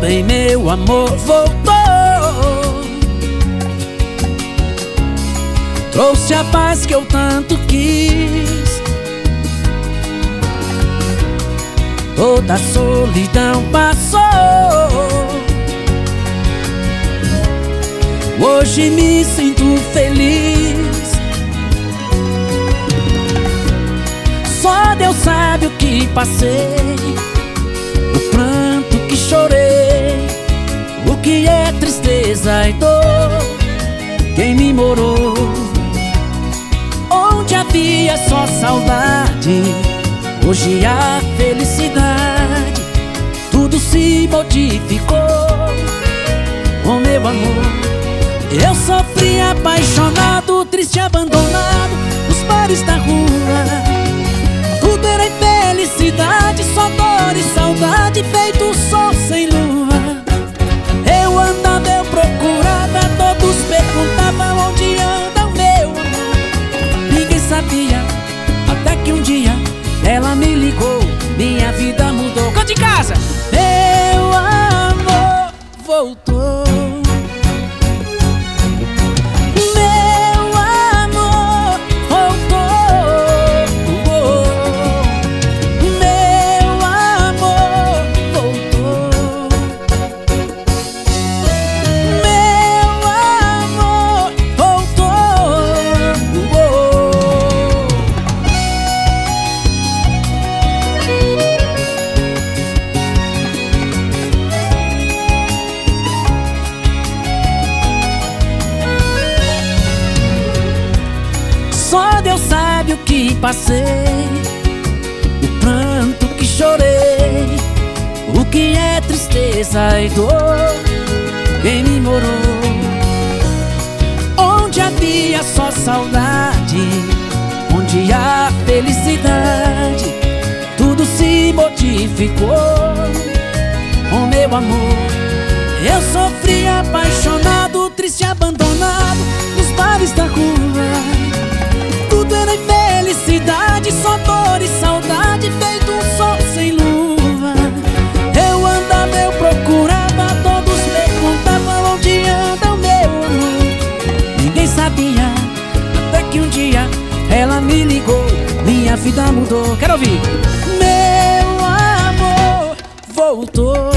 bem, meu amor voltou. Trouxe a paz que eu tanto quis. Toda a solidão passou. Hoje me sinto feliz. Só Deus sabe o que passei, o pranto que chorei, o que é tristeza e dor. Quem me morou, onde havia só saudade, hoje há felicidade. Tudo se modificou, oh meu amor. Eu sofri apaixonado, triste, abandonado nos bares da rua. Tudo era infelicidade, só dor e saudade, feito sol sem lua. Eu andava, eu procurava, todos perguntavam onde anda o meu amor. Ninguém sabia, até que um dia ela me ligou, minha vida mudou. Cante em casa! Meu amor voltou. Só Deus sabe o que passei, o pranto que chorei, o que é tristeza e dor. Quem me morou, onde havia só saudade, onde há felicidade, tudo se modificou, oh meu amor. Eu sofri apaixonado, triste, abandonado nos bares da rua. Tudo era infelicidade, só dor e saudade, feito um sol sem lua. Eu andava, eu procurava, todos perguntavam onde anda o meu amor. Ninguém sabia, até que um dia ela me ligou, minha vida mudou. Quero ouvir! Meu amor voltou.